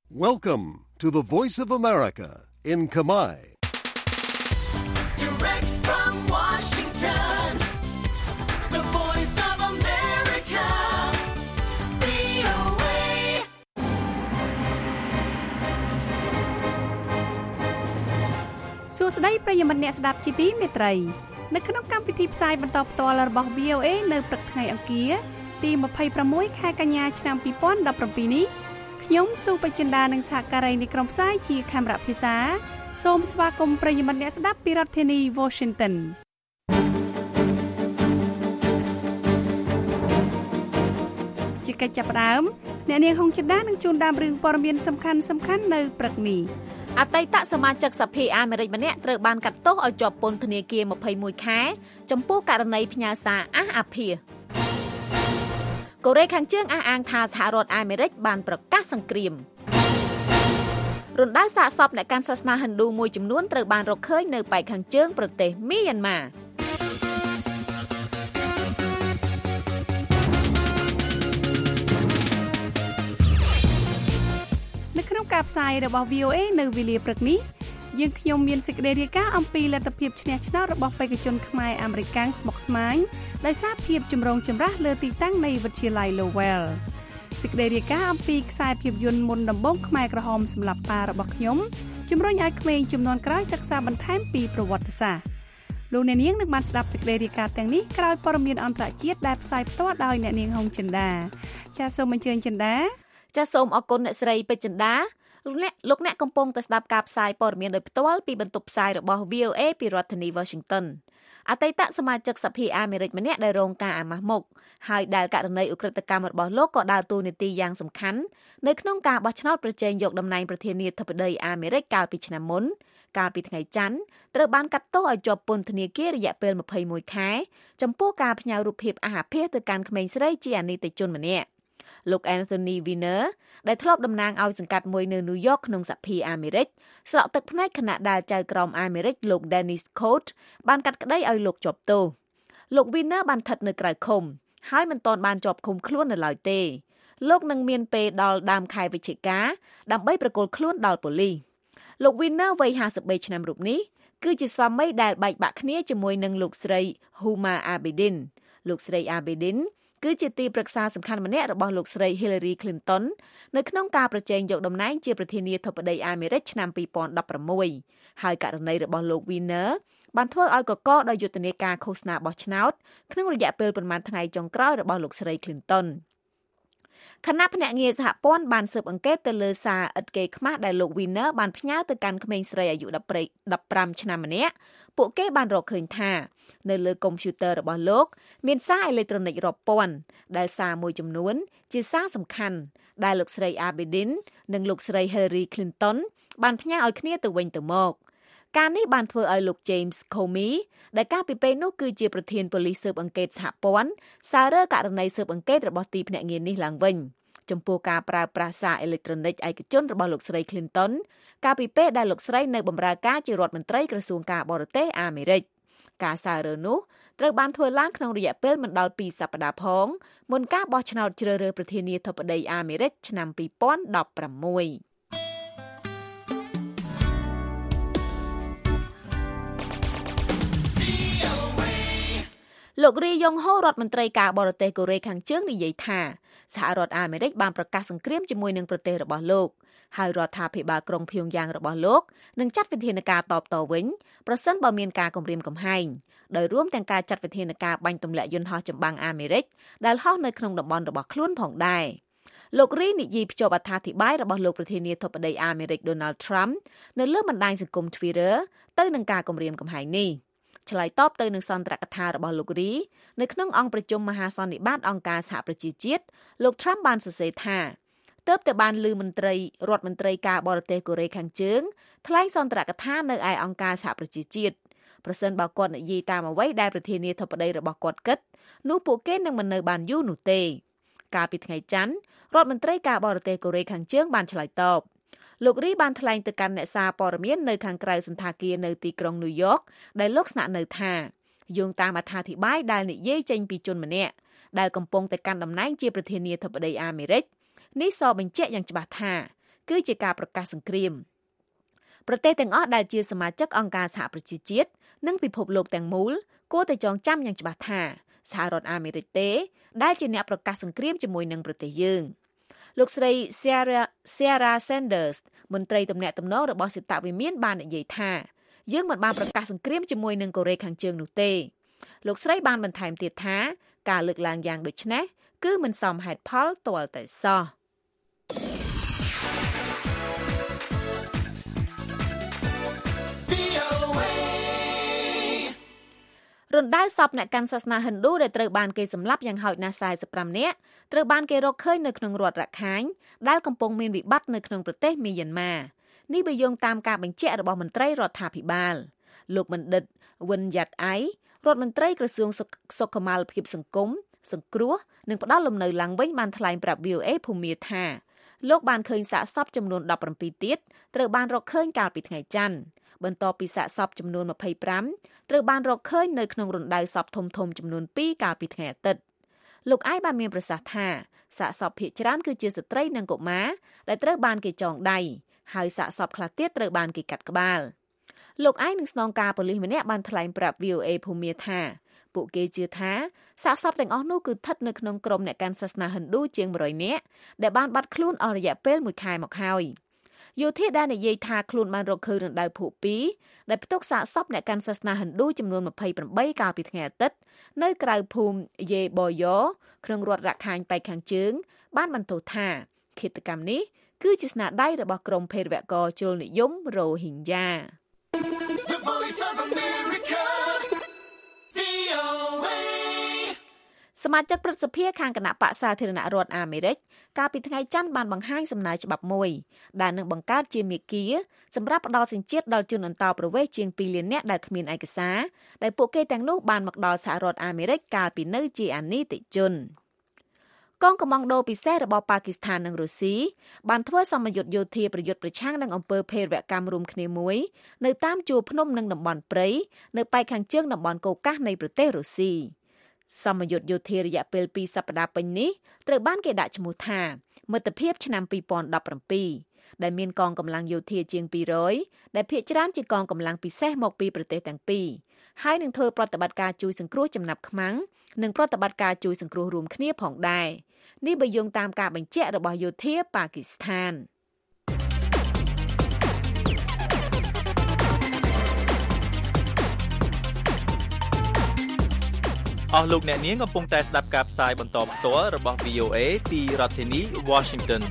Welcome to the Voice of America in Khmer. Direct from Washington, the Voice of America, VOA. សួស្តីប្រិយមិត្តអ្នកស្ដាប់ជាទីមេត្រីនៅក្នុងកម្មវិធីផ្សាយបន្តផ្ទាល់របស់ VOA នៅព្រឹកថ្ងៃអង្គារទី26ខែកញ្ញាឆ្នាំ2017នេះខ្ញុំស៊ូបចិន្តានិងសហការីនៃក្រុមផ្សាយជាខេមរៈភាសាសូមស្វាគមន៍ប្រិយមិត្តអ្នកស្ដាប់ពីរដ្ឋធានី Washington ជាកិច្ចចាប់ផ្ដើមអ្នកនាងហុងចិន្តានឹងជូនដើមរឿងព័ត៌មានសំខាន់ៗនៅព្រឹកនេះអតីតសមាជិកសភាអាមេរិកម្នាក់ត្រូវបានកាត់ទោសឲ្យជាប់ពន្ធនាគារ21ខែចំពោះករណីផ្ញើសារអះអាភាសកូរ៉េខាងជើងអះអាងថាសហរដ្ឋអាមេរិកបានប្រកាសសង្គ្រាមរំដៅសាកសពអ្នកកាន់សាសនាហិណ្ឌូមួយចំនួនត្រូវបានរកឃើញនៅប៉ែកខាងជើងប្រទេសមីយ៉ាន់ម៉ានៅក្នុងការផ្សាយរបស់ VOA នៅវេលាព្រឹកនេះយើងខ្ញុំមានសេចក្តីរាយការណ៍អំពីលទ្ធភាពឈ្នះឆ្នោតរបស់បេក្ខជនខ្មែរអាមេរិកាំងស្មុគស្មាញដោយសារភាពចម្រូងចម្រាសលើទីតាំងនៃវិទ្យាល័យ Lowell សេចក្តីរាយការណ៍អំពីខ្សែភាពយន្តមុនដំបូងខ្មែរក្រហមសម្រាប់ប៉ារបស់ខ្ញុំជំរុញឲ្យក្មេងជំនាន់ក្រោយសិក្សាបន្ថែមពីប្រវត្តិសាស្ត្រលោកអ្នកនាងនឹងបានស្ដាប់សេចក្តីរាយការណ៍ទាំងនេះក្រោយព័ត៌មានអន្តរជាតិដែលផ្សាយផ្ទាល់ដោយអ្នកនាងហុងចិន្តាចាសសូមអញ្ជើញចិន្តាចាសសូមអរគុណអ្នកស្រីពេជ្រចិន្តាលោកអ្នកកំពុងតែស្ដាប់ការផ្សាយព័ត៌មានដោយផ្ទាល់ពីបន្ទប់ផ្សាយរបស់ VOA ពីរដ្ឋធានី Washington អតីតសមាជិកសភាអាមេរិកម្នាក់ដែលរងការអាម៉ាស់មុខហើយដែលករណីឧក្រិដ្ឋកម្មរបស់លោកក៏ដើរតួនាទីយ៉ាងសំខាន់នៅក្នុងការបោះឆ្នោតប្រជែងយកតំណែងប្រធានាធិបតីអាមេរិកកាលពីឆ្នាំមុនកាលពីថ្ងៃច័ន្ទត្រូវបានកាត់ទោសឲ្យជាប់ពន្ធនាគាររយៈពេល21ខែចំពោះការផ្ញើរូបភាពអះអាភាសទៅកាន់ក្មេងស្រីជាអនីតិជនម្នាក់លោក Anthony Weiner ដែលធ្លាប់តំណាងឲ្យសង្កាត់មួយនៅ New York ក្នុងសហភាពអាមេរិកស្រក់ទឹកភ្នែកខណៈដែលចៅក្រមអាមេរិកលោក Dennis Cote បានកាត់ក្តីឲ្យលោកជាប់ទោសលោក Weiner បានស្ថិតនៅក្រៅឃុំហើយមិនទាន់បានជាប់ឃុំខ្លួននៅឡើយទេលោកនឹងមានពេលដល់ដើមខែវិច្ឆិកាដើម្បីប្រគល់ខ្លួនដល់ប៉ូលីសលោក Weiner វ័យ53ឆ្នាំរូបនេះគឺជាស្វាមីដែលបែកបាក់គ្នាជាមួយនឹងលោកស្រី Huma Abedin លោកស្រី Abedinគឺជាទីប្រឹក្សាសំខាន់ម្នាក់របស់លោកស្រី Hillary Clinton នៅក្នុងការប្រជែងយកតំណែងជាប្រធានាធិបតីអាមេរិកឆ្នាំ2016ហើយករណីរបស់លោក Weiner បានធ្វើឲ្យកកដោយយុទ្ធនាការឃោសនាបោះឆ្នោតក្នុងរយៈពេលប្រមាណថ្ងៃចុងក្រោយរបស់លោកស្រី Clinton គណៈភ្នាក់ងារសហព័ន្ធបានស៊ើបអង្កេតទៅលើសារឥតកេរ្តិ៍ខ្មាស់ដែលលោក Weiner បានផ្ញើទៅកាន់ក្មេងស្រីអាយុ15ឆ្នាំម្នាក់ពួកគេបានរកឃើញថានៅលើកុំព្យូទ័ររបស់លោកមានសារអេឡិចត្រូនិករាប់ពាន់ដែលសារមួយចំនួនជាសារសំខាន់ដែលលោកស្រី Abedin និងលោកស្រី Hillary Clinton បានផ្ញើឲ្យគ្នាទៅវិញទៅមកការនេះបានធ្វើឲ្យលោក James Comey ដែលកាលពីពេលនោះគឺជាប្រធានប៉ូលីសស៊ើបអង្កេតសហព័ន្ធសាររើករណីស៊ើបអង្កេតរបស់ទីភ្នាក់ងារនេះឡើងវិញចំពោះការប្រើប្រាស់សារអេឡិចត្រូនិកឯកជនរបស់លោកស្រី Clinton កាលពីពេលដែលលោកស្រីនៅបម្រើការជារដ្ឋមន្ត្រីក្រសួងការបរទេសអាមេរិកការសាររើនោះត្រូវបានធ្វើឡើងក្នុងរយៈពេលមិនដល់2សប្តាហ៍ផងមុនការបោះឆ្នោតជ្រើសរើសប្រធានាធិបតីអាមេរិកឆ្នាំ2016លោករីយ៉ុងហូរដ្ឋមន្ត្រីការបរទេសកូរ៉េខាងជើងនិយាយថាសហរដ្ឋអាមេរិកបានប្រកាសសង្គ្រាមជាមួយនឹងប្រទេសរបស់លោកហើយរដ្ឋាភិបាលក្រុងភៀវយ៉ាងរបស់លោកនឹងចាត់វិធានការតបតវិញប្រសិនបើមានការគំរាមកំហែងដោយរួមទាំងការចាត់វិធានការបាញ់ទម្លាក់យន្តហោះចម្បាំងអាមេរិកដែលហោះនៅក្នុងតំបន់របស់ខ្លួនផងដែរលោករីនិយាយភ្ជាប់អត្ថាធិប្បាយរបស់លោកប្រធានាធិបតីអាមេរិក Donald Trump នៅលើបណ្ដាញសង្គម Twitter ទៅនឹងការគំរាមកំហែងនេះឆ្លើយតបទៅនឹងសន្ទរកថារបស់លោករីនៅក្នុងអង្គប្រជុំមហាសន្និបាតអង្គការសហប្រជាជាតិលោក Trump បានសរសេរថាទើបតែបានឮរដ្ឋមន្ត្រីការបរទេសកូរ៉េខាងជើងថ្លែងសន្ទរកថានៅឯអង្គការសហប្រជាជាតិប្រសិនបើគាត់និយាយតាមអ្វីដែលប្រធានាធិបតីរបស់គាត់គិតនោះពួកគេនឹងមិននៅបានយូរនោះទេកាលពីថ្ងៃច័ន្ទរដ្ឋមន្ត្រីការបរទេសកូរ៉េខាងជើងបានឆ្លើយតបលោករីបានថ្លែងទៅកាន់អ្នកសារព័ត៌មាននៅខាងក្រៅសន្តាគារនៅទីក្រុង New York ដែលលោកស្នាក់នៅថាយោងតាមអត្ថាធិប្បាយដែលនិយាយចេញពីជនម្នាក់ដែលកំពុងតែកាន់តំណែងជាប្រធានាធិបតីអាមេរិកនេះសបញ្ជាក់យ៉ាងច្បាស់ថាគឺជាការប្រកាសសង្គ្រាមប្រទេសទាំងអស់ដែលជាសមាជិកអង្គការសហប្រជាជាតិនិងពិភពលោកទាំងមូលគួរតែចងចាំយ៉ាងច្បាស់ថាសហរដ្ឋអាមេរិកទេដែលជាអ្នកប្រកាសសង្គ្រាមជាមួយនឹងប្រទេសយើងលោកស្រី Sarah Sanders មន្ត្រីទំនាក់ទំនងរបស់សេតវិមានបាននិយាយថាយើងមិនបានប្រកាសសង្គ្រាមជាមួយនឹងកូរ៉េខាងជើងនោះទេលោកស្រីបានបន្ថែមទៀតថាការលើកឡើងយ៉ាងដូចនេះគឺមិនសមហេតុផលទាល់តែសោះរណ្ដៅសពអ្នកកាន់សាសនាហិណ្ឌូដែលត្រូវបានគេសម្លាប់យ៉ាងហោចណាស់45នាក់ត្រូវបានគេរកឃើញនៅក្នុងរដ្ឋរខិញដែលកំពុងមានវិបត្តិនៅក្នុងប្រទេសមីយ៉ាន់ម៉ានេះបើយោងតាមការបញ្ជាក់របស់មន្ត្រីរដ្ឋាភិបាលលោកបណ្ឌិតវិនយ៉ាត់អៃរដ្ឋមន្ត្រីក្រសួងសុខុមាលភាពសង្គមសង្គ្រោះនិងផ្ដល់លំនៅឡើងវិញបានថ្លែងប្រាប់ VOA ភូមាថាលោកបានឃើញសាកសពចំនួន17ទៀតត្រូវបានរកឃើញកាលពីថ្ងៃច័ន្ទបន្ទាប់ពីសាកសពចំនួន25ត្រូវបានរកឃើញនៅក្នុងរណ្ដៅសពធំៗចំនួន2កាលពីថ្ងៃអាទិត្យលោកឯងបានមានប្រសាសន៍ថាសាកសពភាគច្រើនគឺជាស្ត្រីនិងកុមារដែលត្រូវបានគេចងដៃហើយសាកសពខ្លះទៀតត្រូវបានគេកាត់ក្បាលលោកឯងនឹងស្នងការប៉ូលីសម្នាក់បានថ្លែងប្រាប់ VOA ភូមាថាពួកគេជឿថាសាកសពទាំងអស់នោះគឺស្ថិតនៅក្នុងក្រុមអ្នកកាន់សាសនាហិណ្ឌូជាង100នាក់ដែលបានបាត់ខ្លួនអស់រយៈពេល1ខែមកហើយយោធាដែលនិយាយថាខ្លួនបានរកឃើញរណ្ដៅភក់2ដែលផ្ទុកសាកសពអ្នកកាន់សាសនាហិណ្ឌូចំនួន28កាលពីថ្ងៃអាទិត្យនៅក្រៅភូមិយេបយ៉ក្នុងរដ្ឋរខិញប៉ែកខាងជើងបានបន្ទោសថាឃាតកម្មនេះគឺជាស្នាដៃរបស់ក្រុមភេរវករជ្រុលនិយមរ៉ូហ៊ីញ៉ាសមាជិកព្រឹទ្ធសភាខាងគណៈបក្សសាធារណរដ្ឋអាមេរិកកាលពីថ្ងៃច័ន្ទបានបង្ហាញសំណើច្បាប់មួយដែលនឹងបង្កើតជាមាគ៌ាសម្រាប់ផ្ដល់សញ្ជាតិដល់ជនអន្តោប្រវេសន៍ជាង2លាននាក់ដែលគ្មានឯកសារដែលពួកគេទាំងនោះបានមកដល់សហរដ្ឋអាមេរិកកាលពីនៅជាអានីតិជនកងកម្លាំងដូពិសេសរបស់ប៉ាគីស្ថាននិងរុស្ស៊ីបានធ្វើសម្ពយុទ្ធយោធាប្រយុទ្ធប្រឆាំងនឹងអំពើភេរវកម្មរួមគ្នាមួយនៅតាមជួរភ្នំនិងតំបន់ព្រៃនៅប៉ែកខាងជើងតំបន់កូកាសនៃប្រទេសរុស្ស៊ីសម្ពយុទ្ធយោធារយៈពេល2សប្តាហ៍ពេញនេះត្រូវបានគេដាក់ឈ្មោះថាមិត្តភាពឆ្នាំ2017ដែលមានកងកម្លាំងយោធាជាង200ដែលភាគច្រើនជាកងកម្លាំងពិសេសមកពីប្រទេសទាំងពីរហើយនឹងធ្វើប្រតិបត្តិការជួយសង្គ្រោះចំណាប់ខ្មាំងនិងប្រតិបត្តិការជួយសង្គ្រោះរួមគ្នាផងដែរនេះបើយោងតាមការបញ្ជាក់របស់យោធាប៉ាគីស្ថានអស់លោកអ្នកនាងកំពុងតែស្ដាប់ការផ្សាយបន្តផ្ទាល់របស់ VOA ពីរដ្ឋធានី Washington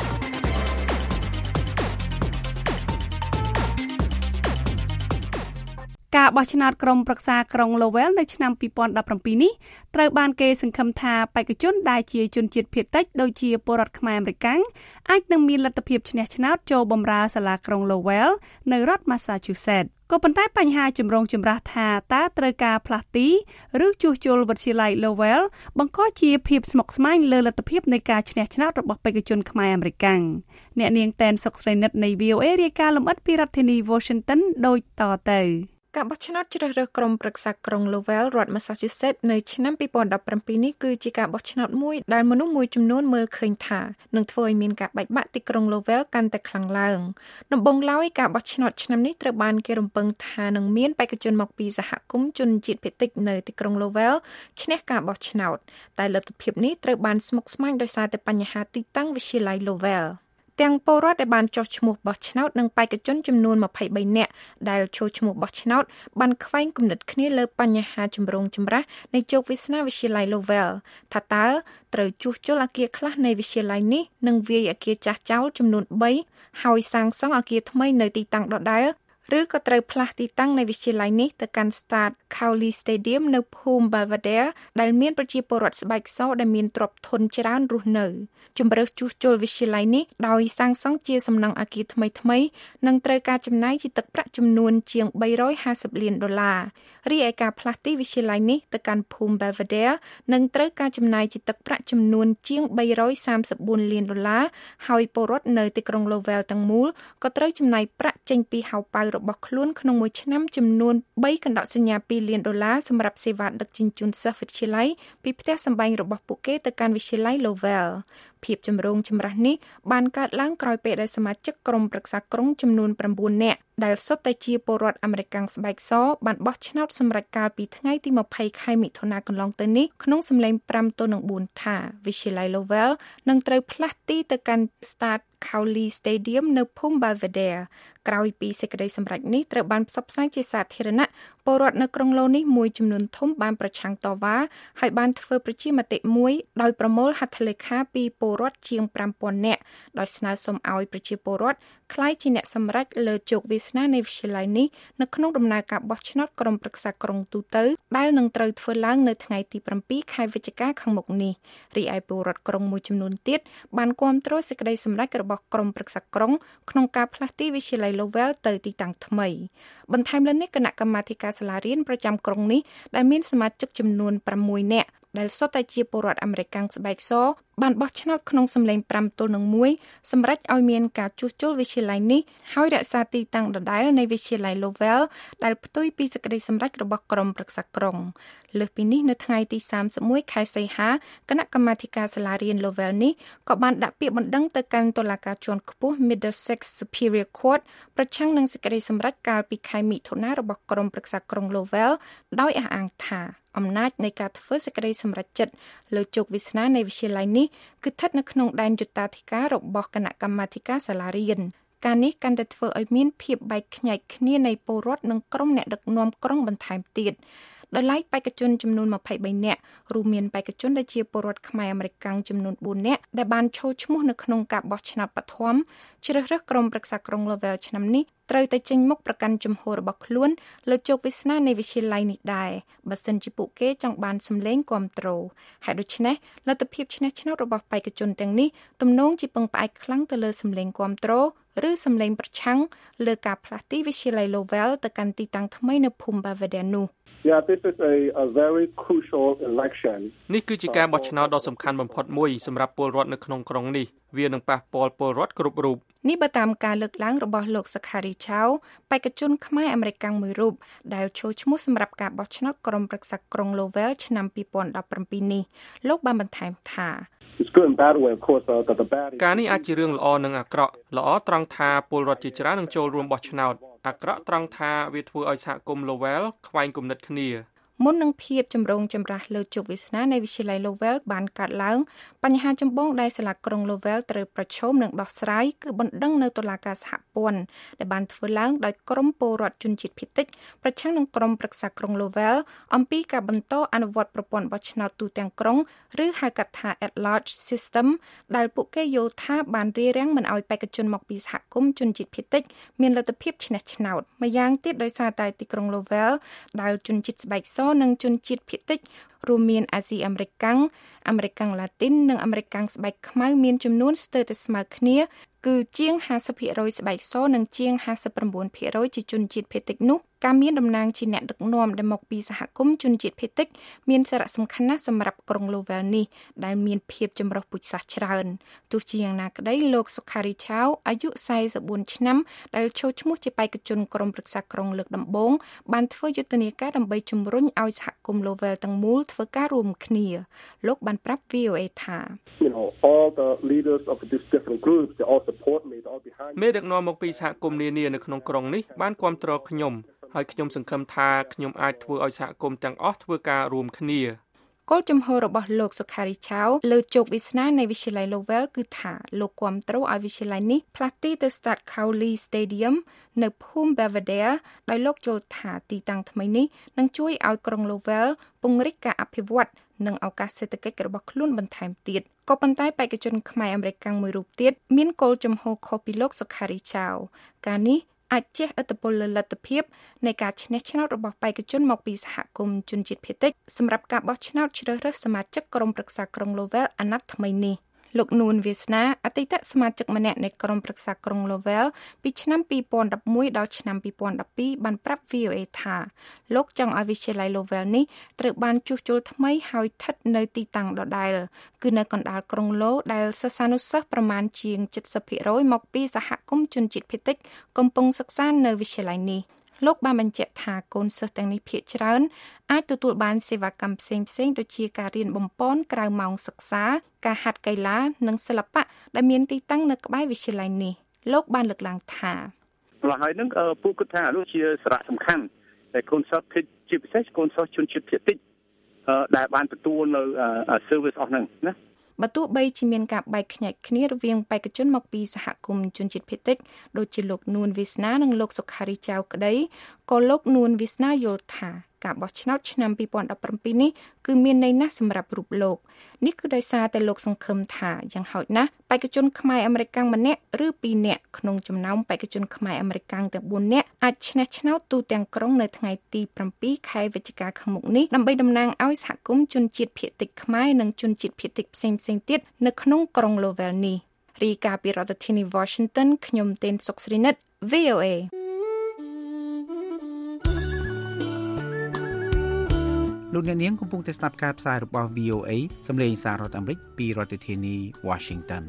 ការបោះឆ្នោតក្រុមប្រឹក្សាក្រុង Lowell នៅឆ្នាំ2017នេះត្រូវបានគេសង្ឃឹមថាបេក្ខជនដែលជាជនជាតិភាគតិចដូចជាពលរដ្ឋខ្មែរអាមេរិកអាចនឹងមានលទ្ធភាពឈ្នះឆ្នោតចូលបម្រើសាលាក្រុង Lowell នៅរដ្ឋ Massachusetts ក៏ប៉ុន្តែបញ្ហាចម្រូងចម្រាសថាតើត្រូវការផ្លាស់ទីឬជួសជុលវិទ្យាល័យ Lowell បង្កជាភាពស្មុគស្មាញលើលទ្ធភាពនៃការឈ្នះឆ្នោតរបស់បេក្ខជនខ្មែរអាមេរិកអ្នកនាងតែនសុកស្រីនិតនៃ VOA រាយការណ៍លម្អិតពីរដ្ឋធានី Washington ដូចតទៅការបោះឆ្នោតជ្រើសរើសក្រុមប្រឹក្សាក្រុង Lowell រដ្ឋ Massachusetts នៅឆ្នាំ2017នេះគឺជាការបោះឆ្នោតមួយដែលមនុស្សមួយចំនួនមើលឃើញថានឹងធ្វើឲ្យមានការបែកបាក់ទីក្រុង Lowell កាន់តែខ្លាំងឡើងដំបូងឡើយការបោះឆ្នោតឆ្នាំនេះត្រូវបានគេរំពឹងថានឹងមានបេក្ខជនមកពីសហគមន៍ជនជាតិភាគតិចនៅទីក្រុង Lowell ឈ្នះការបោះឆ្នោតតែលទ្ធភាពនេះត្រូវបានស្មុគស្មាញដោយសារតែបញ្ហាទីតាំងវិទ្យាល័យ Lowellទាំងពលរដ្ឋដែលបានចុះឈ្មោះបោះឆ្នោតនិងបេក្ខជនចំនួន23នាក់ដែលចូលឈ្មោះបោះឆ្នោតបានខ្វែងគំនិតគ្នាលើបញ្ហាចម្រូងចម្រាសនៃជោគវាសនាវិទ្យាល័យ Lowell ថាតើត្រូវជួសជុលអគារខ្លះនៃវិទ្យាល័យនេះនិងវាយអគារចាស់ចោលចំនួន3ហើយសាងសង់អគារថ្មីនៅទីតាំងដដែលឬក៏ត្រូវផ្លាស់ទីតាំងនៃវិទ្យាល័យនេះទៅកាន់ Start Cowley Stadium នៅភូមិ Belvedere ដែលមានប្រជាពលរដ្ឋស្បែកសដែលមានទ្រព្យធនច្រើនរស់នៅជំរើសជួសជុលវិទ្យាល័យនេះដោយសាងសង់ជាសំណង់អគារថ្មីៗនឹងត្រូវការចំណាយជាទឹកប្រាក់ចំនួនជាង$350 លានរីឯការផ្លាស់ទីវិទ្យាល័យនេះទៅកាន់ភូមិ Belvedere នឹងត្រូវការចំណាយជាទឹកប្រាក់ចំនួនជាង$334 លានហើយពលរដ្ឋនៅទីក្រុង Lowell ទាំងមូលក៏ត្រូវចំណាយប្រាក់ចេញពីហោប៉ៅរបស់ខ្លួនក្នុងមួយឆ្នាំចំនួន3កណ្ដោសញ្ញា$2 លានសម្រាប់សេវាដឹកជញ្ជូនសិស្សវិទ្យាល័យពីផ្ទះសម្បែងរបស់ពួកគេទៅកាន់វិទ្យាល័យ Lowell ភាពចម្រូងចម្រាសនេះបានកើតឡើងក្រោយពេលដែលសមាជិកក្រុមប្រឹក្សាក្រុងចំនួន9នាក់ដែលសុទ្ធតែជាពលរដ្ឋអាមេរិកស្បែកសបានបោះឆ្នោតសម្រេចកាលពីថ្ងៃទី20ខែមិថុនាកន្លងទៅនេះក្នុងសម្លេង5-4ថាវិទ្យាល័យ Lowell នឹងត្រូវផ្លាស់ទីទៅកាន់ Start Cowley Stadium នៅភូមិ Belvedere ក្រោយពីសេចក្តីសម្រេចនេះត្រូវបានផ្សព្វផ្សាយជាសាធារណៈពលរដ្ឋនៅក្រុងឡូនេះមួយចំនួនធំបានប្រឆាំងតវ៉ាហើយបានធ្វើប្រជាមតិមួយដោយប្រមូលហត្ថលេខាពីពលរដ្ឋជាង 5000 នាក់ដោយស្នើសុំឲ្យប្រជាពលរដ្ឋក្លាយជាអ្នកសម្រេចលើជោគវាសនានៃវិទ្យាល័យនេះនៅក្នុងដំណើរការបោះឆ្នោតក្រុមប្រឹក្សាក្រុងទូទៅដែលនឹងត្រូវធ្វើឡើងនៅថ្ងៃទី7ខែវិច្ឆិកាខាងមុខនេះរីឯពលរដ្ឋក្រុងមួយចំនួនទៀតបានគាំទ្រសេចក្តីសម្រេចរបស់ក្រុមប្រឹក្សាក្រុងក្នុងការផ្លាស់ទីវិទ្យាល័យ Lowell ទៅទីតាំងថ្មីបន្ថែមលើនេះគណៈកម្មាធិការសាលារៀនប្រចាំក្រុងនេះដែលមានសមាជិកចំនួន6នាក់ដែលសុទ្ធតែជាពលរដ្ឋអាមេរិកស្បែកសបានបោះឆ្នោតក្នុងសម្លេង5-1សម្រេចឲ្យមានការជួសជុលវិទ្យាល័យនេះហើយរក្សាទីតាំងដដែលនៃវិទ្យាល័យ Lowell ដែលផ្ទុយពីសេចក្តីសម្រេចរបស់ក្រុមប្រឹក្សាក្រុងលើសពីនេះនៅថ្ងៃទី31ខែសីហាគណៈកម្មាធិការសាលារៀន Lowell នេះក៏បានដាក់ពាក្យបណ្ដឹងទៅកាន់តុលាការជាន់ខ្ពស់ Middlesex Superior Court ប្រឆាំងនឹងសេចក្តីសម្រេចកាលពីខែមិថុនារបស់ក្រុមប្រឹក្សាក្រុង Lowell ដោយអះអាងថាអំណាចនៃការធ្វើសេចក្តីសម្រេចចិត្តលើជោគវាសនានៃវិទ្យាល័យនេះគឺស្ថិតនៅក្នុងដែនយុត្តាធិការរបស់គណៈកម្មាធិការសាលារៀនការនេះកាន់តែធ្វើឲ្យមានភាពបែកខ្ញែកគ្នានៃពលរដ្ឋនិងក្រុមអ្នកដឹកនាំក្រុងបន្ថែមទៀតដោយឡែកបេក្ខជនចំនួន23នាក់រួមមានបេក្ខជនដែលជាពលរដ្ឋខ្មែរអាមេរិកចំនួន4នាក់ដែលបានចូលឈ្មោះនៅក្នុងការបោះឆ្នោតបឋមជ្រើសរើសក្រុមប្រឹក្សាក្រុង Lowell ឆ្នាំនេះត្រូវតែចេញមុខប្រកាន់ជំហររបស់ខ្លួនលើជោគវាសនានៃវិទ្យាល័យនេះដែរបើសិនជាពួកគេចង់បានសម្លេងគាំទ្រហើយដូច្នេះលទ្ធភាពឈ្នះឆ្នោតរបស់បេក្ខជនទាំងនេះទំនងជាពឹងផ្អែកខ្លាំងទៅលើសម្លេងគាំទ្រឬសម្លេងប្រឆាំងលើការផ្លាស់ទីវិទ្យាល័យ Lowell ទៅកាន់ទីតាំងថ្មីនៅភូមិ Belvedere នោះ Yeah, this is a very crucial election. នេះគឺជាការបោះឆ្នោតដ៏សំខាន់បំផុតមួយសម្រាប់ពលរដ្ឋនៅក្នុងក្រុងនេះវានឹងប៉ះពាល់ពលរដ្ឋគ្រប់រូបនេះបើតាមការលើកឡើងរបស់លោកសាខារីឆៅបេក្ខជនខ្មែរអាមេរិកមួយរូបដែលចូលឈ្មោះសម្រាប់ការបោះឆ្នោតក្រុមប្រឹក្សាក្រុង Lowell ឆ្នាំ2017នេះលោកបានបន្ថែមថា It's good and bad way of course the bad ការនេះអាចជារឿងល្អនិងអាក្រក់ល្អត្រង់ថាពលរដ្ឋជាច្រើននឹងចូលរួមបោះឆ្នោតអាក្រក់ត្រង់ថាវាធ្វើឲ្យសហគមន៍ Lowell ខ្វែងគំនិតគ្នាមុននឹងភាពចម្រូងចម្រាសលើជោគវាសនានៃវិទ្យាល័យ Lowell បានកើតឡើងបញ្ហាចម្បងដែលសាលាក្រុង Lowell ត្រូវប្រឈមនឹងដោះស្រាយគឺបណ្ដឹងនៅតុលាការសហព័ន្ធដែលបានធ្វើឡើងដោយក្រុមពលរដ្ឋជនជាតិភាគតិចប្រឆាំងនឹងក្រុមប្រឹក្សាក្រុង Lowell អំពីការបន្តអនុវត្តប្រព័ន្ធបោះឆ្នោតទូទាំងក្រុងឬហៅកាត់ថា at-large system ដែលពួកគេយល់ថាបានរារាំងមិនឲ្យបេក្ខជនមកពីសហគមន៍ជនជាតិភាគតិចមានលទ្ធភាពឈ្នះឆ្នោតម្យ៉ាងទៀតដោយសារតែទីក្រុង Lowell ដែលជនជាតិស្បែកសនិងជនជាតិភាគតិចរួមមានអាស៊ីអាមេរិកអាមេរិកឡាទីននិងអាមេរិកស្បែកខ្មៅមានចំនួនស្ទើរតែស្មើគ្នាគឺជាង 50% ស្បែកសនិងជាង 59% ជាជនជាតិភាគតិចនោះការមានតំណាងជាអ្នកដឹកនាំដែលមកពីសហគមន៍ជនជាតិភាគតិចមានសារៈសំខាន់ណាស់សម្រាប់ក្រុង Lowell នេះដែលមានភាពចម្រុះពូជសាសន៍ច្រើនទោះជាយ៉ាងណាក្តីលោកសុខារីឆៅអាយុ44ឆ្នាំដែលចូលឈ្មោះជាបេក្ខជនក្រុមប្រឹក្សាក្រុងលើកដំបូងបានធ្វើយុទ្ធនាការដើម្បីជំរុញឲ្យសហគមន៍ Lowell ទាំងមូលធ្វើការរួមគ្នាលោកបានប្រាប់ VOA ថា all the leaders of these different groups they all support me they all behind មេដឹកនាំមកពីសហគមន៍នានានៅក្នុងក្រុងនេះបានគាំទ្រខ្ញុំហើយខ្ញុំសង្ឃឹមថាខ្ញុំអាចធ្វើឲ្យសហគមន៍ទាំងអស់ធ្វើការរួមគ្នាគោលចំហរបស់លោកសុខារីឆៅលើជោគវាសនានៃវិទ្យាល័យ Lowell គឺថាលោកគាំទ្រឲ្យវិទ្យាល័យនេះផ្លាស់ទីទៅ Start Cowley Stadium នៅភូមិ Belvedere ដោយលោកយល់ថាទីតាំងថ្មីនេះនឹងជួយឲ្យក្រុង Lowell ពង្រីកការអភិវឌ្ឍនិងឱកាសសេដ្ឋកិច្ចរបស់ខ្លួនបន្ថែមទៀតក៏ប៉ុន្តែបេក្ខជនខ្មែរអាមេរិកមួយរូបទៀតមានគោលចំហខុសពីលោកសុខារីឆៅការនេះអាចជះឥទ្ធិពលលើលទ្ធភាពនៃការឈ្នះឆ្នោតរបស់បេក្ខជនមកពីសហគមន៍ជនជាតិភាគតិចសម្រាប់ការបោះឆ្នោតជ្រើសរើសសមាជិកក្រុមប្រឹក្សាក្រុង Lowell អាណត្តិថ្មីនេះលោកនួនវាសនាអតីតសមាជិកម្នាក់នៃក្រុមប្រឹក្សាក្រុង Lowell ពីឆ្នាំ2011ដល់ឆ្នាំ2012បានប្រាប់ VOA ថាលោកចង់ឲ្យវិទ្យាល័យ Lowell នេះត្រូវបានជួសជុលថ្មីហើយស្ថិតនៅទីតាំងដដែលគឺនៅកណ្ដាលក្រុងឡូដែលសិស្សានុសិស្សប្រមាណជាង 70% មកពីសហគមន៍ជនជាតិភាគតិចកំពុងសិក្សានៅវិទ្យាល័យនេះលោកបានបញ្ជាក់ថាកូនសិស្សទាំងនេះភាគច្រើនអាចទទួលបានសេវាកម្មផ្សេងៗដូចជាការរៀនបំប៉នក្រៅម៉ោងសិក្សាការហាត់កីឡានិងសិល្បៈដែលមានទីតាំងនៅក្បែរវិទ្យាល័យនេះលោកបានលើកឡើងថាម្ល៉េះហើយនឹងពួកគាត់ថានោះជាសារៈសំខាន់តែកូនសិស្សជាពិសេសកូនសិស្សជនជាតិភាគតិចដែលបានទទួលនៅ service អស់ហ្នឹងណាបើទោះបីជាមានការបែកខ្ញែកគ្នារវាងបេក្ខជនមកពីសហគមន៍ជនជាតិភាគតិចដូចជាលោកនួនវាសនានិងលោកសុខារីចៅក្តីក៏លោកនួនវាសនាយល់ថាការបោះឆ្នោតឆ្នាំ2017នេះគឺមានន័យណាស់សម្រាប់រូបលោកនេះគឺដោយសារតែលោកសង្ឃឹមថាយ៉ាងហោចណាស់បេក្ខជនខ្មែរអាមេរិកម្នាក់ឬ2នាក់ក្នុងចំណោមបេក្ខជនខ្មែរអាមេរិកទាំង4នាក់អាចឈ្នះឆ្នោតទូទាំងក្រុងនៅថ្ងៃទី7ខែវិច្ឆិកាខាងមុខនេះដើម្បីតំណាងឲ្យសហគមន៍ជនជាតិភាគតិចខ្មែរនិងជនជាតិភាគតិចផ្សេងៗទៀតនៅក្នុងក្រុង Lowell នេះរីកាពីរដ្ឋធានី Washington ខ្ញុំទេនសុកស្រីនិត VOA លោកអ្នកនាងកំពុងតែស្ដាប់ការផ្សាយរបស់ VOA សម្លេងសាររដ្ឋអាមេរិកពីរដ្ឋធានី Washington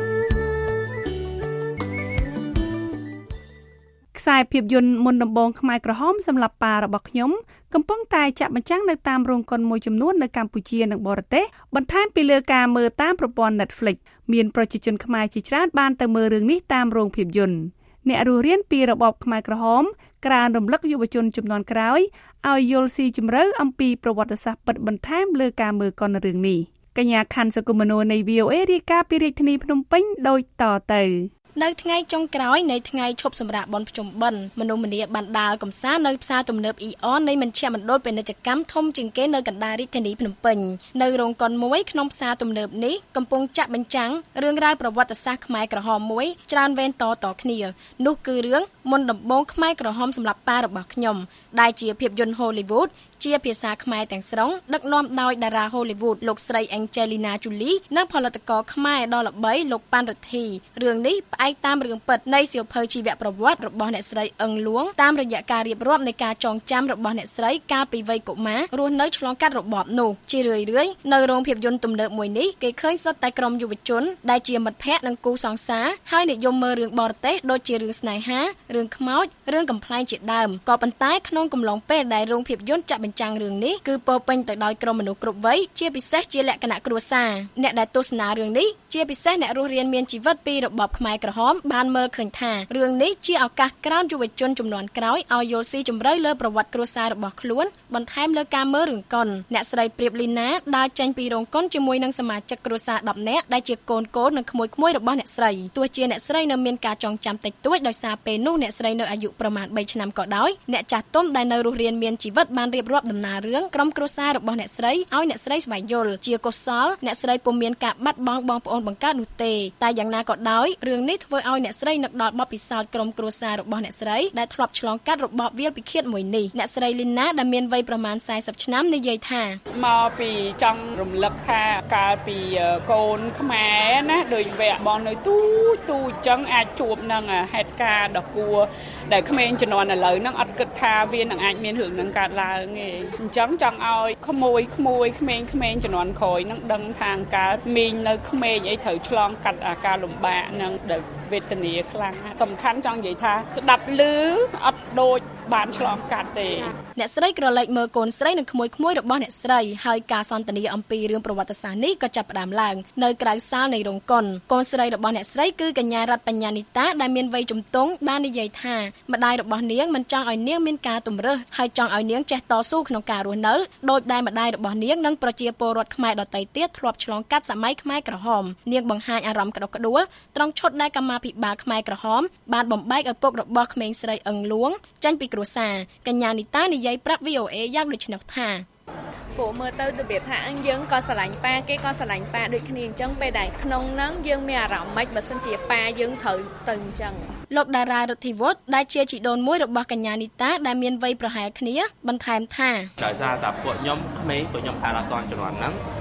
ខ្សែភាពយន្តមុនដំបូងខ្មែរក្រហមសម្រាប់ប៉ារបស់ខ្ញុំកំពុងតែចាក់បញ្ចាំងនៅតាមរោងកុនមួយចំនួននៅកម្ពុជានិងបរទេសបន្ថែមពីលើការមើលតាមប្រព័ន្ធ Netflix មានប្រជាជនខ្មែរជាច្រើនបានទៅមើលរឿងនេះតាមរោងភាពយន្តអ្នករស់រានពីរបបខ្មែរក្រហមក្រើនរំលឹកយុវជនជំនាន់ក្រោយឲ្យយល់ស៊ីជម្រៅអំពីប្រវត្តិសាស្ត្រពិតបន្ថែមលើការមើលកុនរឿងនេះកញ្ញាខាន់សុគមនោនៃ VOA រាយការណ៍ពីរាជធានីភ្នំពេញដូចតទៅនៅថ្ងៃចុងក្រោយនៃថ្ងៃឈប់សម្រាកបុណ្យភ្ជុំបិណ្ឌមនុស្សម្នាបានដើរកម្សាន្តនៅផ្សារទំនើបអ៊ីអននៃមជ្ឈមណ្ឌលពាណិជ្ជកម្មធំជាងគេនៅកណ្ដាលរាជធានីភ្នំពេញនៅរោងកុនមួយក្នុងផ្សារទំនើបនេះកំពុងចាក់បញ្ចាំងរឿងរ៉ាវប្រវត្តិសាស្ត្រខ្មែរក្រហមមួយច្រើនវេនតគ្នានោះគឺរឿងមុនដំបូងខ្មែរក្រហមសម្រាប់ប៉ារបស់ខ្ញុំដែលជាភាពយន្ត Hollywood ជាភាសាខ្មែរទាំងស្រុងដឹកនាំដោយតារា Hollywood លោកស្រី Angelina Jolie និងផលិតករខ្មែរដ៏ល្បីលោកប៉ាន់រិទ្ធីរឿងនេះផ្អែកតាមរឿងពិតនៃសៀវភៅជីវប្រវត្តិរបស់អ្នកស្រីអឹងលួងតាមរយៈការរៀបរាប់នៃការចងចាំរបស់អ្នកស្រីកាលពីវ័យកុមាររស់នៅឆ្លងកាត់របបនោះជារឿយៗនៅរោងភាពយន្តទំនើបមួយនេះគេឃើញសុទ្ធតែក្រុមយុវជនដែលជាមិត្តភ័ក្តិនិងគូសង្សារហើយនិយមមើលរឿងបរទេសដូចជារឿងស្នេហារឿងខ្មោចរឿងកំប្លែងជាដើមក៏ប៉ុន្តែក្នុងកំឡុងពេលដែលរោងភាពយន្តចាក់បញ្ចាំងរឿងនេះគឺពោពេញទៅដោយក្រុមមនុស្សគ្រប់វ័យជាពិសេសជាលក្ខណៈគ្រួសារអ្នកដែលទស្សនារឿងនេះជាពិសេសអ្នករស់រានមានជីវិតពីរបបខ្មែរក្រហមបានមើលឃើញថារឿងនេះជាឱកាសក្រើនយុវជនជំនាន់ក្រោយឲ្យយល់ស៊ីជម្រៅលើប្រវត្តិគ្រួសាររបស់ខ្លួនបន្ថែមលើការមើលរឿងកុនអ្នកស្រីព្រាបលីណាដើរចេញពីរោងកុនជាមួយនឹងសមាជិកគ្រួសារ10នាក់ដែលជាកូននិងក្មួយៗរបស់អ្នកស្រីទោះជាអ្នកស្រីនៅមានការចងចាំតិចតួចដោយសារពេលនោះអ្នកស្រីនៅអាយុប្រមាណ3ឆ្នាំក៏ដោយអ្នកចាស់ទុំដែលនៅរស់រានមានជីវិតបានរៀបរាប់ដំណើររឿងក្រុមគ្រួសាររបស់អ្នកស្រីឲ្យអ្នកស្រីស្វែងយល់ជាកុសលអ្នកស្រីពុំមានការបាត់បង់បងប្អូនបង្កើតនោះទេតែយ៉ាងណាក៏ដោយរឿងនេះធ្វើឲ្យអ្នកស្រីនឹកដល់បទពិសោធន៍ក្រុមគ្រួសាររបស់អ្នកស្រីដែលធ្លាប់ឆ្លងកាត់របបវាលពិឃាតមួយនេះអ្នកស្រីលីណាដែលមានវ័យប្រមាណ40ឆ្នាំនិយាយថាមកពីចង់រំលឹកថាកាលពីកូនខ្មែរណាដោយវគ្គបងនៅទូអញ្ចឹងអាចជួបនឹងហេតុការណ៍ដ៏គួរដែលក្មេងជំនាន់ឥឡូវហ្នឹងអត់គិតថាវានឹងអាចមានរឿងហ្នឹងកើតឡើងទេអញ្ចឹងចង់ឲ្យក្មួយក្មេងជំនាន់ក្រោយហ្នឹងដឹងថាការមីងនៅក្មេងអីត្រូវឆ្លងកាត់អាការលំបាកហ្នឹងដែលវេទនាខ្លាំងសំខាន់ចង់និយាយថាស្ដាប់ឮអត់ដូចបានឆ្លងកាត់ទេអ្នកស្រីក្រឡេកមើលកូនស្រីនិងក្មួយរបស់អ្នកស្រីហើយការសន្ទនាអំពីរឿងប្រវត្តិសាស្ត្រនេះក៏ចាប់ផ្ដើមឡើងនៅក្រៅសាលនៃរោងកុនកូនស្រីរបស់អ្នកស្រីគឺកញ្ញារតបញ្ញានីតាដែលមានវ័យជំទង់បាននិយាយថាម្ដាយរបស់នាងមិនចង់ឲ្យនាងមានការទម្រើសហើយចង់ឲ្យនាងចេះតស៊ូក្នុងការរស់នៅដោយដែលម្ដាយរបស់នាងនិងប្រជាពលរដ្ឋខ្មែរដទៃទៀតធ្លាប់ឆ្លងកាត់សម័យខ្មែរក្រហមនាងបង្ហាញអារម្មណ៍ក្តុកក្តួលត្រង់ឈុតដែលកម្មាភិបាលខ្មែរក្រហមបានបំបែកឪពុករបស់ក្មេងស្រីអឹងលួងចេញពីគ្រួសារកញ្ញានីតានិយាយប្រាប់ VOA យ៉ាងដូចនេះថាពួកមើលទៅរបៀបថាយើងក៏ស្រឡាញ់ប៉ាគេក៏ស្រឡាញ់ប៉ាដូចគ្នាអញ្ចឹងពេលដែលក្នុងហ្នឹងយើងមានអារម្មណ៍ម៉េចបើសិនជាប៉ាយើងត្រូវទៅអញ្ចឹងលោកតារារិទ្ធិវត្តដែលជាជីដូនមួយរបស់កញ្ញានីតាដែលមានវ័យប្រហែលគ្នាបន្ថែមថាដោយសារតែពួកខ្ញុំក្មេងពួកខ្ញុំថាអត់ទាន់ជំនាន់ហ្នឹង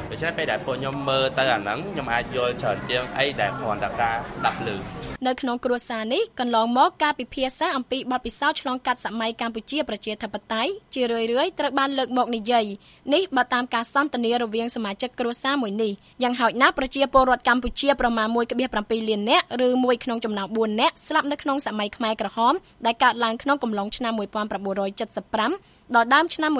ដូច្នេះពេលដែលពួកខ្ញុំមើលទៅអាហ្នឹងខ្ញុំអាចយល់ច្រើនជាងអីដែលគ្រាន់តែការស្ដាប់ឮនៅក្នុងគ្រួសារនេះកន្លងមកការពិភាក្សាអំពីបទពិសោធន៍ឆ្លងកាត់សម័យកម្ពុជាប្រជាធិបតេយ្យជារឿយៗត្រូវបានលើកមកនិយាយនេះបើតាមការសន្ទនារវាងសមាជិកគ្រួសារមួយនេះយ៉ាងហោចណាស់ប្រជាពលរដ្ឋកម្ពុជាប្រមាណ 1.7 លាននាក់ឬ1ក្នុងចំណោម4នាក់ស្លាប់នៅក្នុងសម័យខ្មែរក្រហមដែលកើតឡើងក្នុងកំឡុងឆ្នាំ 1975 ដល់ដើមឆ្នាំ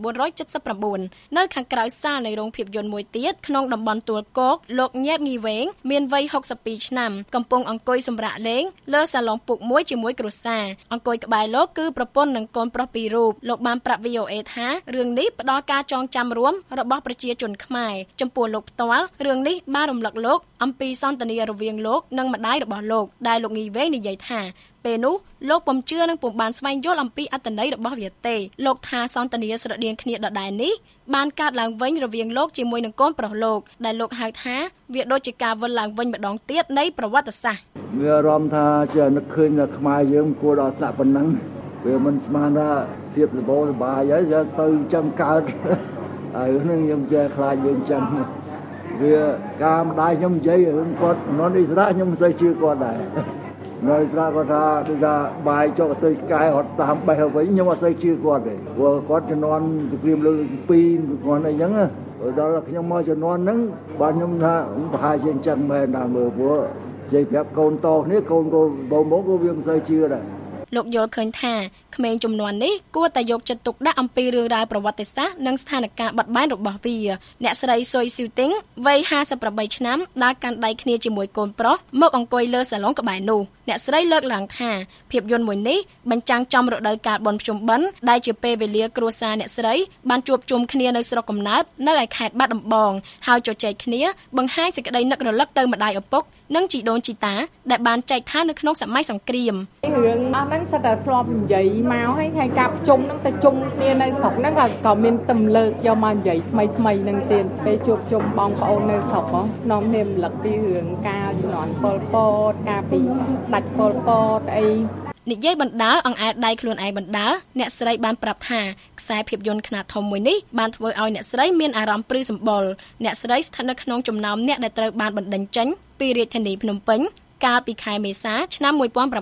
1979 នៅខាងក្រៅសាលនៃរោងភាពយន្តមួយទៀតក្នុងតំបន់ទួលគោកលោកញ៉ែបងីវែងមានវ័យ62ឆ្នាំកំពុងអង្គុយសម្រាកលេងលើសាឡុងពុកមួយជាមួយគ្រួសារអង្គុយក្បែរលោកគឺប្រពន្ធនិងកូនប្រុសពីររូបលោកបានប្រាប់ VOA ថារឿងនេះផ្ដល់ការចងចាំរួមរបស់ប្រជាជនខ្មែរចំពោះលោកផ្ទាល់រឿងនេះបានរំលឹកលោកអំពីសន្ទនារវាងលោកនិងម្ដាយរបស់លោកដែលលោកងីវែងនិយាយថាពេលនោះលោកពុំជឿនិងពុំបានស្វែងយល់អំពីអត្ថន័យរបស់វាទេលោកថាសន្ទនាស្រដៀងគ្នាដដែលនេះបានកើតឡើងវិញរវាងលោកជាមួយនឹងកូនប្រុសលោកដែលលោកហៅថាវាដូចជាការវិលឡើងវិញម្ដងទៀតនៃប្រវត្តិសាស្ត្រវាអារម្មណ៍ថាជានឹកឃើញថាខ្មែរយើងគួរដល់ថ្នាក់ប៉ុណ្ណឹងវាមិនស្មានថាភាពសប្បាយហើយទៅចឹងកើតហើយនឹងខ្ញុំចេះខ្លាចយើងចឹងវាការម្ដាយខ្ញុំនិយាយរឿងគាត់នន់អ៊ីស្រាខ្ញុំមិនសូវជឿគាត់ដែរនៅស្រាប់គាត់ថាដូចថាបាយចុកទៅកែអត់តាមបេះវិញខ្ញុំអត់សូវជឿគាត់ទេព្រោះគាត់ជំនាន់សង្គ្រាមលើកទី2គាត់អីចឹងដល់ខ្ញុំមកជំនាន់ហ្នឹងបាទខ្ញុំថាប្រហែលជាអញ្ចឹងមែនណាមើលព្រោះនិយាយប្រាប់កូនតគ្នាកូនបងមកក៏វាមិនសូវជឿដែរលោកយល់ឃើញថាក្មេងជំនាន់នេះគួរតែយកចិត្តទុកដាក់អំពីរឿងរ៉ាវប្រវត្តិសាស្ត្រនិងស្ថានភាពបត់បែនរបស់វាអ្នកស្រីសុយស៊ូទីងវ័យ58ឆ្នាំដើរកាន់ដៃគ្នាជាមួយកូនប្រុសមកអង្គុយលើសាឡុងក្បែរនោះអ្នកស្រីលើកឡើងថាភាពយន្តមួយនេះបញ្ចាំងចំរដូវកាលបុណ្យភ្ជុំបិណ្ឌដែលជាពេលវេលាគ្រួសារអ្នកស្រីបានជួបជុំគ្នានៅស្រុកកំណើតនៅឯខេត្តបាត់ដំបងហើយជជែកគ្នាបង្ហាញសេចក្តីនឹករលឹកទៅម្ដាយឪពុកនិងជីដូនជីតាដែលបានចែកឋាននៅក្នុងសម័យសង្គ្រាមរឿងអស់ហ្នឹងសិតតែធ្លាប់និយាយមកហើយការប្រជុំហ្នឹងទៅជុំគ្នានៅស្រុកហ្នឹងក៏មានទំលើកយកមកនិយាយថ្មីហ្នឹងទៀតពេលជួបជុំបងប្អូននៅស្រុកនាំគ្នារំលឹកពីរឿងការជំនាន់ប៉ុលពតការពីដាច់ប៉ុលពតអីនិយាយបណ្ដើអង្អែលដៃខ្លួនឯងបណ្ដើអ្នកស្រីបានប្រាប់ថាខ្សែភាពយន្តខ្នាតធំមួយនេះបានធ្វើឲ្យអ្នកស្រីមានអារម្មណ៍ព្រឺសម្បុរអ្នកស្រីស្ថិតនៅក្នុងចំណោមអ្នកដែលត្រូវបានបណ្តេញចេញពីរាជធានីភ្នំពេញកាលពីខែមេសាឆ្នាំ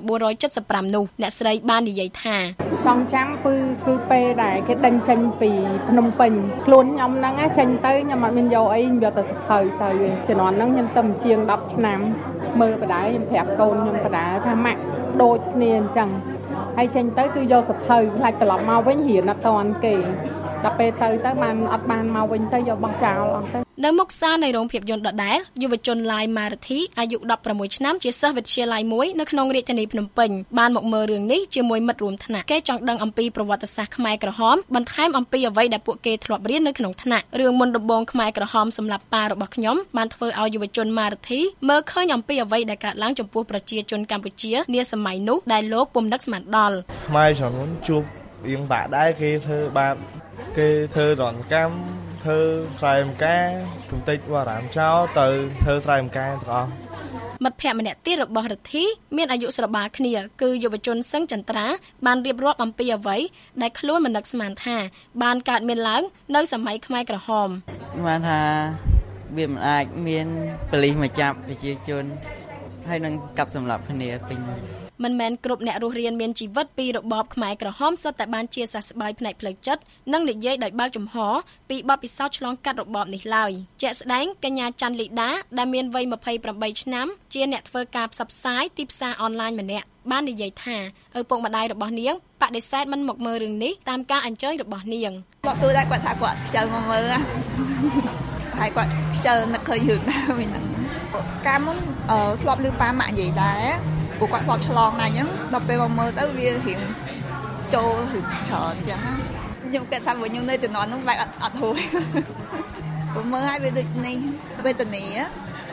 1975នោះអ្នកស្រីបាននិយាយថាចង់ចាំគឺពេលដែលគេដេញចេញពីភ្នំពេញខ្លួនខ្ញុំហ្នឹងចេញទៅខ្ញុំអត់មានយកអីយកតែសភៅទៅជំនាន់ហ្នឹងខ្ញុំទៅជាង10ឆ្នាំមើលបដាខ្ញុំប្រាប់កូនខ្ញុំបដាថាម៉ាក់ដូចគ្នាអញ្ចឹងហើយចេញទៅគឺយកសភៅខ្លាចត្រឡប់មកវិញរៀនអត់តាន់គេដល់ពេលទៅបានអត់បានមកវិញទៅយកបោះចោលអស់ទៅនៅមុខសាលនៃរោងភាពយន្តដដែលយុវជនឡាយម៉ារ៉ាធីអាយុ16ឆ្នាំជាសិស្សវិទ្យាល័យមួយនៅក្នុងរាជធានីភ្នំពេញបានមកមើលរឿងនេះជាមួយមិត្តរួមថ្នាក់គេចង់ដឹងអំពីប្រវត្តិសាស្ត្រខ្មែរក្រហមបន្ថែមអំពីអ្វីដែលពួកគេធ្លាប់រៀននៅក្នុងថ្នាក់រឿងមុនដំបូងខ្មែរក្រហមសម្រាប់ប៉ារបស់ខ្ញុំបានធ្វើឲ្យយុវជនម៉ារ៉ាធីមើលឃើញអំពីអ្វីដែលកើតឡើងចំពោះប្រជាជនកម្ពុជានាសម័យនោះដែលលោកពុំនឹកស្មានដល់ខ្មែរចំនួនជួបរៀងបាក់ដែរគេធ្វើបាបគេធ្វើរនកម្មធ្វើស្រែចម្ការកំតិចវត្តរាមចោលទៅធ្វើស្រែចម្ការទាំងអស់មិត្តភ័ក្តិម្នាក់ទៀតរបស់រិទ្ធីមានអាយុស្របាលគ្នាគឺយុវជនសឹងចន្ទ្រាបានរៀបរាប់អំពីអ្វីដែលខ្លួនមិននឹកស្មានថាបានកើតមានឡើងនៅសម័យខ្មែរក្រហមបានថាវាមិនអាចមានប៉ូលីសមកចាប់ប្រជាជនហើយនឹងកាប់សម្លាប់គ្នាពេញមិនមែនគ្រប់អ្នករស់រានមានជីវិតពីរបបខ្មែរក្រហមសុទ្ធតែបានជាសះស្បើយផ្នែកផ្លូវចិត្តនិងនិយាយដោយបើកចំហពីបទពិសោធន៍ឆ្លងកាត់របបនេះឡើយជាក់ស្ដែងកញ្ញាច័ន្ទលីដាដែលមានវ័យ28ឆ្នាំជាអ្នកធ្វើការផ្សព្វផ្សាយទីផ្សារអនឡាញម្នាក់បាននិយាយថាឪពុកម្ដាយរបស់នាងបដិសេធមិនមកមើលរឿងនេះតាមការអញ្ជើញរបស់នាងគាត់សួរតែគាត់ថាគាត់ខ្ជិលមកមើលហើយគាត់ខ្ជិលនឹកឃើញរឿងណាវិញហ្នឹងកាលមុនធ្លាប់ឮប៉ាម៉ាក់និយាយដែរពួកគាត់ធ្លាប់ឆ្លងណាស់អញ្ចឹងដល់ពេលមកមើលទៅវារៀងចូលរឿងច្រើនអញ្ចឹងណាខ្ញុំគិតថាខ្ញុំនៅជំនាន់នោះបែបអត់ហួយព្រោះមើលឲ្យវាដូចនេះវេទនា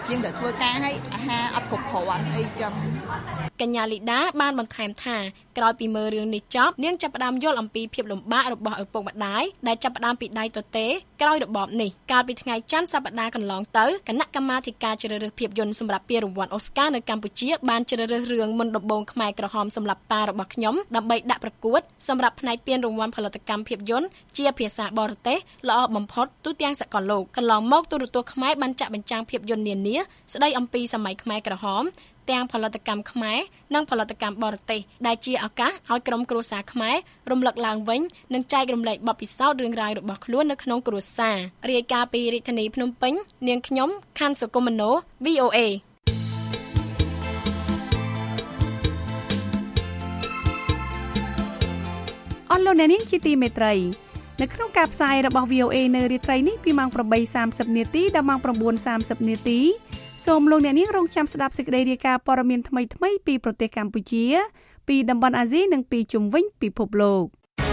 យើងត្រូវធ្វើការឲ្យអាហារអត់គ្រប់គ្រាន់អីចឹងកញ្ញាលីដាបានបន្ថែមថាក្រោយពីមើលរឿងនេះចប់នាងចាប់ផ្ដើមយល់អំពីភាពលំបាករបស់ឪពុកម្ដាយដែលចាប់ផ្ដើមពីដៃទទេក្រោយរបបនេះកាលពីថ្ងៃច័ន្ទសប្តាហ៍កន្លងទៅគណៈកម្មាធិការជ្រើសរើសភាពយន្តសម្រាប់ពានរង្វាន់អូស្ការនៅកម្ពុជាបានជ្រើសរើសរឿងមុនដំបូងខ្មែរក្រហមសម្រាប់តារបស់ខ្ញុំដើម្បីដាក់ប្រកួតសម្រាប់ផ្នែកពានរង្វាន់ផលិតកម្មភាពយន្តជាភាសាបរទេសល្អបំផុតទូទាំងសកលលោកកន្លងមកទូរទស្សន៍ខ្មែរបានចាក់បញ្ចាំងភាពយន្តនានាស្ដីអំពីសម័យខ្មែរក្រហមទាំងផលិតកម្មខ្មែរនិងផលិតកម្មបរទេសដែលជាឱកាសឲ្យក្រុមគ្រួសារខ្មែររំលឹកឡើងវិញនិងចែករំលែកបទពិសោធន៍រឿងរ៉ាវរបស់ខ្លួននៅក្នុងគ្រួសាររាយការណ៍ពីរាជធានីភ្នំពេញនាងខ្ញុំខាន់សុគមនោ VOA អស់លោកអ្នកនាងជាទីមេត្រីនៅក្នុងការផ្សាយរបស់ VOA នៅរាត្រីនេះពីម៉ោង 8:30 នាទីដល់ម៉ោង 9:30 នាទីសូមលោកអ្នកនាងរងចាំស្ដាប់សេចក្តីរាយការណ៍ព័ត៌មានថ្មីៗពីប្រទេសកម្ពុជាពីតំបន់អាស៊ីនិងពីជុំវិញពិភពលោក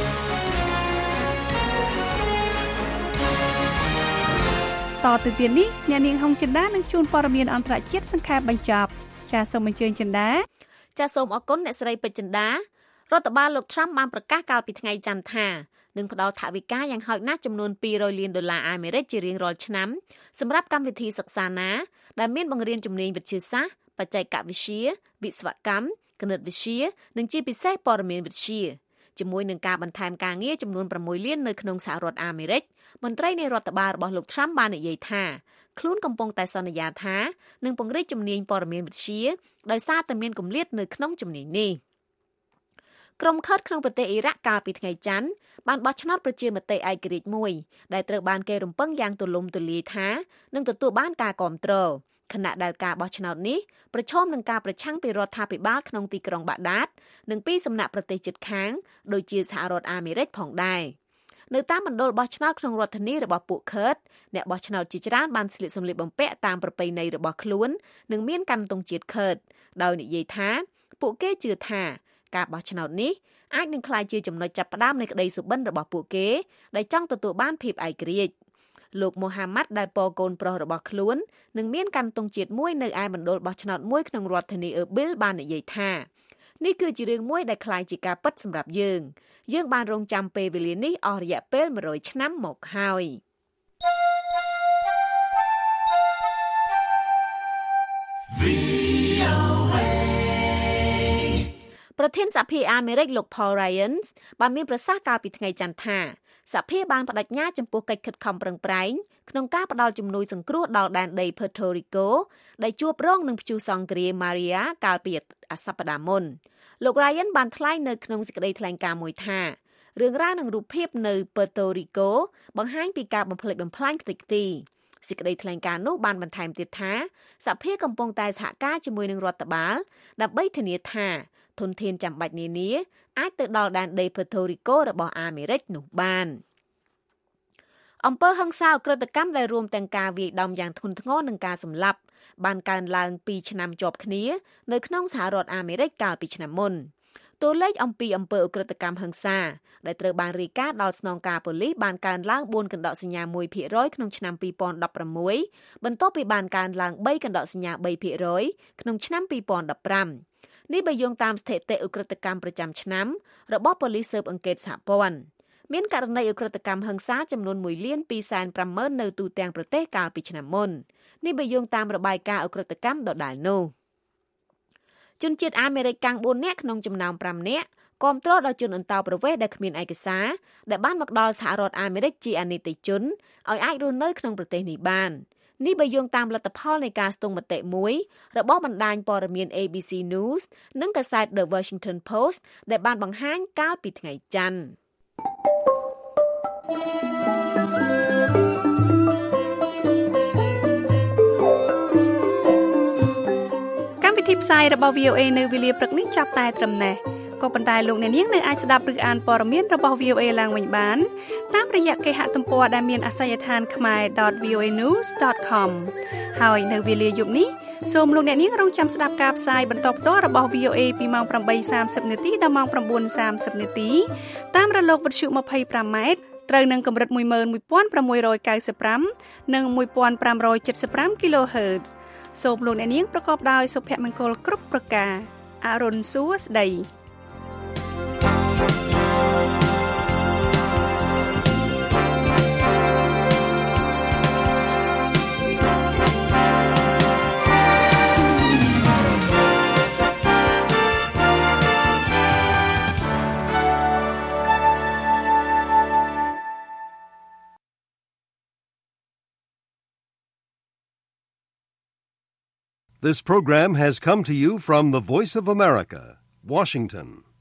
តទៅទៀតនេះអ្នកនាងហុងចិន្តានឹងជួនព័ត៌មានអន្តរជាតិសង្ខេបបញ្ចប់ចាសសូមអញ្ជើញចិន្តាចាសសូមអរគុណអ្នកស្រីពេជ្រចិន្តារដ្ឋបាលលោក Trump បានប្រកាសកាលពីថ្ងៃច័ន្ទថានឹងផ្ដល់ថវិកាយ៉ាងហោចណាស់ចំនួន$200 លានអាមេរិកជារៀងរាល់ឆ្នាំសម្រាប់កម្មវិធីសិក្សាណាដែលមានបង្រៀនជំនាញវិទ្យាសាស្ត្របច្ចេកវិទ្យាវិស្វកម្មគណិតវិទ្យានិងជាពិសេសព័ត៌មានវិទ្យាជាមួយនឹងការបន្ថែមការងារចំនួន$6 លាននៅក្នុងសហរដ្ឋអាមេរិកមន្ត្រីនៃរដ្ឋបាលរបស់លោក Trump បាននិយាយថាខ្លួនកំពុងតែសន្យាថានឹងពង្រីកជំនាញព័ត៌មានវិទ្យាដោយសារតែមានគម្លាតនៅក្នុងជំនាញនេះក្រុមឃើតក្នុងប្រទេសអ៊ីរ៉ាក់កាលពីថ្ងៃច័ន្ទបានបោះឆ្នោតប្រជាមតិឯករាជ្យមួយដែលត្រូវបានគេរំពឹងយ៉ាងទូលំទូលាយថានឹងទទួលបានការគាំទ្រខណៈដែលការបោះឆ្នោតនេះប្រឈមនឹងការប្រឆាំងពីរដ្ឋាភិបាលក្នុងទីក្រុងបាក់ដាតនិងពីសំណាក់ប្រទេសជិតខាងដូចជាសហរដ្ឋអាមេរិកផងដែរនៅតាមមណ្ឌលបោះឆ្នោតក្នុងរដ្ឋធានីរបស់ពួកឃើតអ្នកបោះឆ្នោតជាច្រើនបានស្លៀកសម្លៀកបំពាក់តាមប្រពៃណីរបស់ខ្លួននិងមានកាន់ទង់ជាតិឃើតដោយនិយាយថាពួកគេជឿថាការបោះឆ្នោតនេះអាចនឹងក្លាយជាចំណុចចាប់ផ្ដើមនៃក្តីសុបិនរបស់ពួកគេដែលចង់ទទួលបានភាពឯករាជ្យលោកមូហាម៉ាត់ដែលពរកូនប្រុសរបស់ខ្លួននឹងមានកាន់ទង់ជាតិមួយនៅឯមណ្ឌលបោះឆ្នោតមួយក្នុងរដ្ឋធានីអឺប៊ីលបាននិយាយថានេះគឺជារឿងមួយដែលក្លាយជាការពិតសម្រាប់យើងបានរងចាំពេលវេលានេះអស់រយៈពេល100ឆ្នាំមកហើយប្រធានសហភាពអាមេរិកលោក Paul Ryan បានមានប្រសាសន៍កាលពីថ្ងៃច័ន្ទថាសហភាពបានបដិញ្ញាចំពោះកិច្ចខិតខំប្រឹងប្រែងក្នុងការផ្តល់ជំនួយសង្គ្រោះដល់ដែនដី Puerto Rico ដែលជួបរងនឹងព្យុះសង្គ្រាម Maria កាលពីសប្តាហ៍មុនលោក Ryan បានថ្លែងនៅក្នុងសេចក្តីថ្លែងការណ៍មួយថារឿងរ៉ាវនិងរូបភាពនៅ Puerto Rico បង្ហាញពីការបំផ្លិចបំផ្លាញខ្ទេចខ្ទីសេចក្តីថ្លែងការណ៍នោះបានបន្ថែមទៀតថាសហភាពកំពុងតែសហការជាមួយនឹងរដ្ឋបាលដើម្បីធានាថាធនធានចាំបាច់នានាអាចទៅដល់ដែនដី Puerto Rico របស់អាមេរិកនោះបានអំពើហិង្សាអក្រិតកម្មដែលរួមទាំងការវាយដំយ៉ាងធ្ងន់ធ្ងរនិងការសម្លាប់បានកើនឡើង2ឆ្នាំជាប់គ្នានៅក្នុងសហរដ្ឋអាមេរិកកាលពីឆ្នាំមុនតួលេខអំពីអំពើអក្រិតកម្មហិង្សាដែលត្រូវបានរាយការណ៍ដល់ស្នងការប៉ូលីសបានកើនឡើង4កណ្ដកសញ្ញា 1% ក្នុងឆ្នាំ2016បន្ទាប់ពីបានកើនឡើង3កណ្ដកសញ្ញា 3% ក្នុងឆ្នាំ2015នេះបើយោងតាមស្ថិតិអក្រិតកម្មប្រចាំឆ្នាំរបស់ប៉ូលីសស៊ើបអង្កេតសហព័ន្ធមានករណីអក្រិតកម្មហិង្សាចំនួន1,250,000នៅទូទាំងប្រទេសកាលពីឆ្នាំមុននេះបើយោងតាមរបាយការណ៍អក្រិតកម្មដដែលនោះជនជាតិអាមេរិកកាំង4នាក់ក្នុងចំណោម5នាក់គាំទ្រដល់ជនអន្តោប្រវេសន៍ដែលគ្មានឯកសារដែលបានមកដល់សហរដ្ឋអាមេរិកជាអនិច្ចជនឲ្យអាចរស់នៅក្នុងប្រទេសនេះបាននេះបើយោងតាមលទ្ធផលនៃការស្ទង់មតិមួយរបស់បណ្ដាញព័ត៌មាន ABC News និងកាសែត The Washington Post ដែលបានបង្ហាញកាលពីថ្ងៃច័ន្ទកម្មវិធីផ្សាយរបស់ VOA នៅវេលាព្រឹកនេះចាប់តែត្រឹមនេះក៏ប៉ុន្តែលោកអ្នកនាងនៅអាចស្ដាប់ឬអានព័ត៌មានរបស់ VOA ឡើងវិញបានតាមរយៈគេហទំព័រដែលមានអាសយដ្ឋាន khmer.voanews.com ហើយនៅវេលាយប់នេះសូមលោកអ្នកនាងរងចាំស្ដាប់ការផ្សាយបន្តផ្ទាល់របស់ VOA ពីម៉ោង 8:30 នាទីដល់ម៉ោង 9:30 នាទីតាមរលកវិទ្យុ 25 ម៉ែត្រត្រូវនឹងកម្រិត 11695 និង 1575 kHz សូមលោកអ្នកនាងប្រកបដោយសុភមង្គលគ្រប់ប្រការអរុនសួស្តី This program has come to you from the Voice of America, Washington.